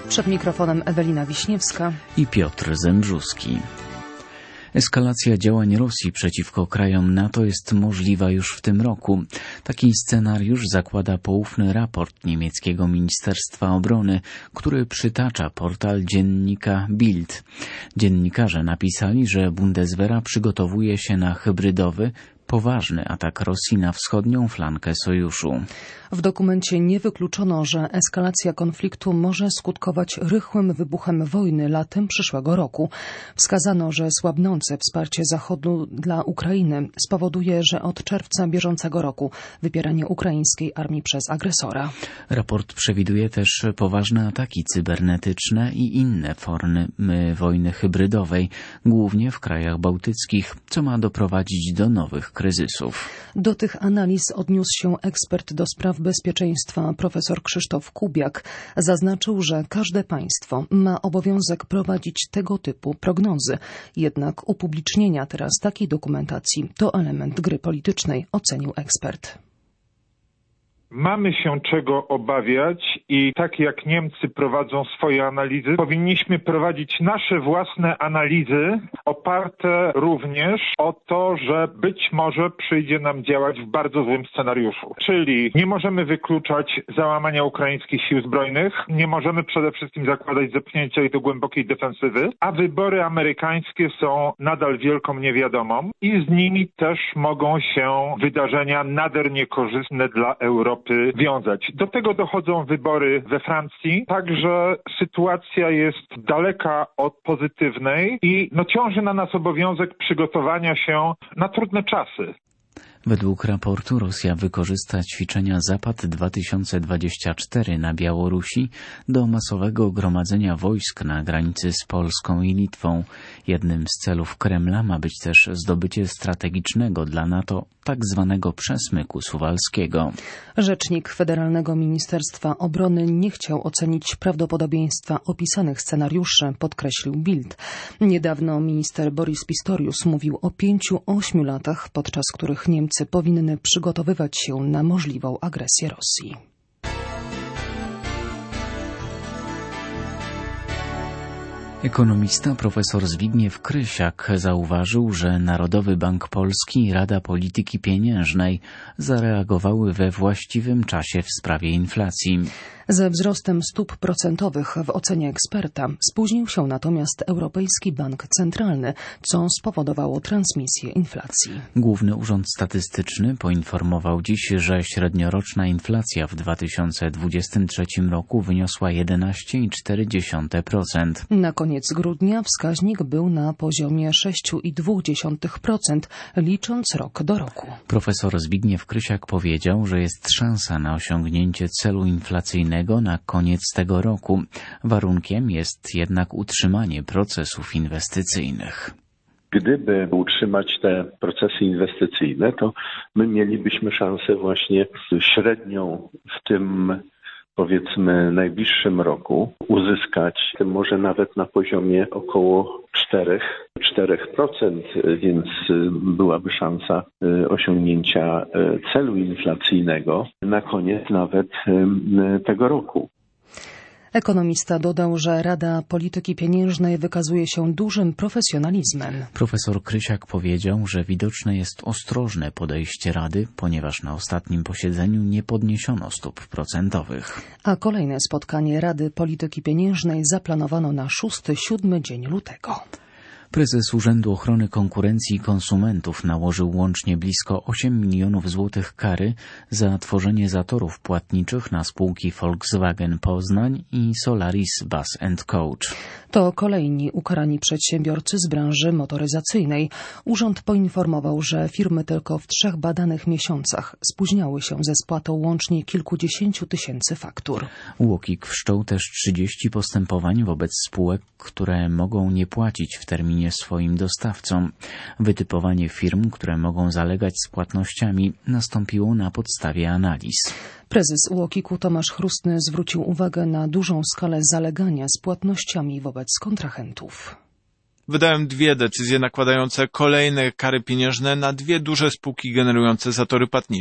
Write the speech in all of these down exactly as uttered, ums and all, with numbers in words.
Przed mikrofonem Ewelina Wiśniewska i Piotr Zembrzuski. Eskalacja działań Rosji przeciwko krajom NATO jest możliwa już w tym roku. Taki scenariusz zakłada poufny raport niemieckiego Ministerstwa Obrony, który przytacza portal dziennika Bild. Dziennikarze napisali, że Bundeswehra przygotowuje się na hybrydowy, poważny atak Rosji na wschodnią flankę sojuszu. W dokumencie nie wykluczono, że eskalacja konfliktu może skutkować rychłym wybuchem wojny latem przyszłego roku. Wskazano, że słabnące wsparcie Zachodu dla Ukrainy spowoduje, że od czerwca bieżącego roku wypieranie ukraińskiej armii przez agresora. Raport przewiduje też poważne ataki cybernetyczne i inne formy wojny hybrydowej, głównie w krajach bałtyckich, co ma doprowadzić do nowych kryzysów. Do tych analiz odniósł się ekspert do spraw bezpieczeństwa profesor Krzysztof Kubiak. Zaznaczył, że każde państwo ma obowiązek prowadzić tego typu prognozy. Jednak upublicznienia teraz takiej dokumentacji to element gry politycznej, ocenił ekspert. Mamy się czego obawiać i tak jak Niemcy prowadzą swoje analizy, powinniśmy prowadzić nasze własne analizy oparte również o to, że być może przyjdzie nam działać w bardzo złym scenariuszu. Czyli nie możemy wykluczać załamania ukraińskich sił zbrojnych, nie możemy przede wszystkim zakładać zepchnięcia ich do głębokiej defensywy, a wybory amerykańskie są nadal wielką niewiadomą i z nimi też mogą się wydarzenia nader niekorzystne dla Europy wiązać. Do tego dochodzą wybory we Francji, także sytuacja jest daleka od pozytywnej i no, ciąży na nas obowiązek przygotowania się na trudne czasy. Według raportu Rosja wykorzysta ćwiczenia Zapad dwa tysiące dwadzieścia cztery na Białorusi do masowego gromadzenia wojsk na granicy z Polską i Litwą. Jednym z celów Kremla ma być też zdobycie strategicznego dla NATO tak zwanego przesmyku suwalskiego. Rzecznik Federalnego Ministerstwa Obrony nie chciał ocenić prawdopodobieństwa opisanych scenariuszy, podkreślił Bild. Niedawno minister Boris Pistorius mówił o pięciu, ośmiu latach, podczas których Niemcy powinny przygotowywać się na możliwą agresję Rosji. Ekonomista profesor Zbigniew Krysiak zauważył, że Narodowy Bank Polski i Rada Polityki Pieniężnej zareagowały we właściwym czasie w sprawie inflacji. Ze wzrostem stóp procentowych w ocenie eksperta spóźnił się natomiast Europejski Bank Centralny, co spowodowało transmisję inflacji. Główny Urząd Statystyczny poinformował dziś, że średnioroczna inflacja w dwa tysiące dwudziestym trzecim roku wyniosła jedenaście przecinek cztery procent. Na koniec grudnia wskaźnik był na poziomie sześć przecinek dwa procent, licząc rok do roku. Profesor Zbigniew Krysiak powiedział, że jest szansa na osiągnięcie celu inflacyjnego na koniec tego roku. Warunkiem jest jednak utrzymanie procesów inwestycyjnych. Gdyby utrzymać te procesy inwestycyjne, to my mielibyśmy szansę właśnie średnią w tym, powiedzmy, najbliższym roku uzyskać może nawet na poziomie około cztery procent, więc byłaby szansa osiągnięcia celu inflacyjnego na koniec nawet tego roku. Ekonomista dodał, że Rada Polityki Pieniężnej wykazuje się dużym profesjonalizmem. Profesor Krysiak powiedział, że widoczne jest ostrożne podejście Rady, ponieważ na ostatnim posiedzeniu nie podniesiono stóp procentowych. A kolejne spotkanie Rady Polityki Pieniężnej zaplanowano na szósty siódmy dzień lutego. Prezes Urzędu Ochrony Konkurencji i Konsumentów nałożył łącznie blisko osiem milionów złotych kary za tworzenie zatorów płatniczych na spółki Volkswagen Poznań i Solaris Bus and Coach. To kolejni ukarani przedsiębiorcy z branży motoryzacyjnej. Urząd poinformował, że firmy tylko w trzech badanych miesiącach spóźniały się ze spłatą łącznie kilkudziesięciu tysięcy faktur. UOKiK wszczął też trzydzieści postępowań wobec spółek, które mogą nie płacić w terminie swoim dostawcom. Wytypowanie firm, które mogą zalegać z płatnościami, nastąpiło na podstawie analiz. Prezes UOKiK-u Tomasz Chrustny zwrócił uwagę na dużą skalę zalegania z płatnościami wobec kontrahentów. Wydałem dwie decyzje nakładające kolejne kary pieniężne na dwie duże spółki generujące zatory płatnicze.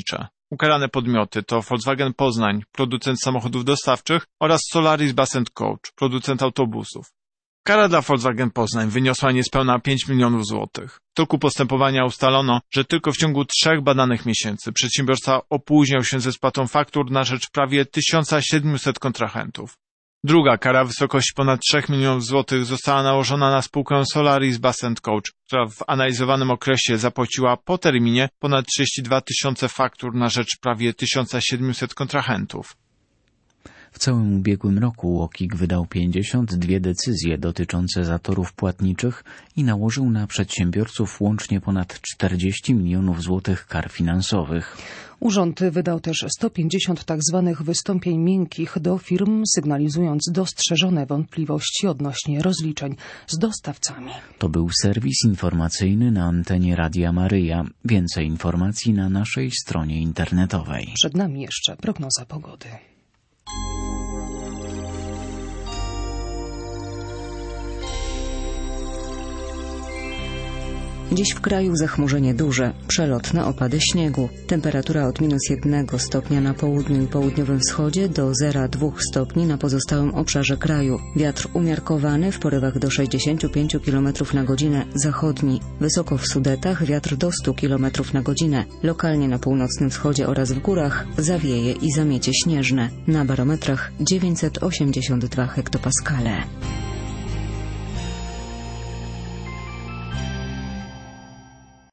Ukarane podmioty to Volkswagen Poznań, producent samochodów dostawczych, oraz Solaris Bus and Coach, producent autobusów. Kara dla Volkswagen Poznań wyniosła niespełna pięć milionów złotych. W toku postępowania ustalono, że tylko w ciągu trzech badanych miesięcy przedsiębiorca opóźniał się ze spłatą faktur na rzecz prawie tysiąc siedemset kontrahentów. Druga kara w wysokości ponad trzech milionów złotych została nałożona na spółkę Solaris Bus and Coach, która w analizowanym okresie zapłaciła po terminie ponad trzydzieści dwa tysiące faktur na rzecz prawie tysiąc siedemset kontrahentów. W całym ubiegłym roku UOKiK wydał pięćdziesiąt dwie decyzje dotyczące zatorów płatniczych i nałożył na przedsiębiorców łącznie ponad czterdzieści milionów złotych kar finansowych. Urząd wydał też sto pięćdziesiąt tak zwanych wystąpień miękkich do firm, sygnalizując dostrzeżone wątpliwości odnośnie rozliczeń z dostawcami. To był serwis informacyjny na antenie Radia Maryja. Więcej informacji na naszej stronie internetowej. Przed nami jeszcze prognoza pogody. Dziś w kraju zachmurzenie duże, przelotne opady śniegu. Temperatura od minus jednego stopnia na południu i południowym wschodzie do zera dwóch stopni na pozostałym obszarze kraju. Wiatr umiarkowany w porywach do sześćdziesięciu pięciu kilometrów na godzinę zachodni. Wysoko w Sudetach wiatr do stu kilometrów na godzinę. Lokalnie na północnym wschodzie oraz w górach zawieje i zamiecie śnieżne. Na barometrach dziewięćset osiemdziesiąt dwa hektopaskale.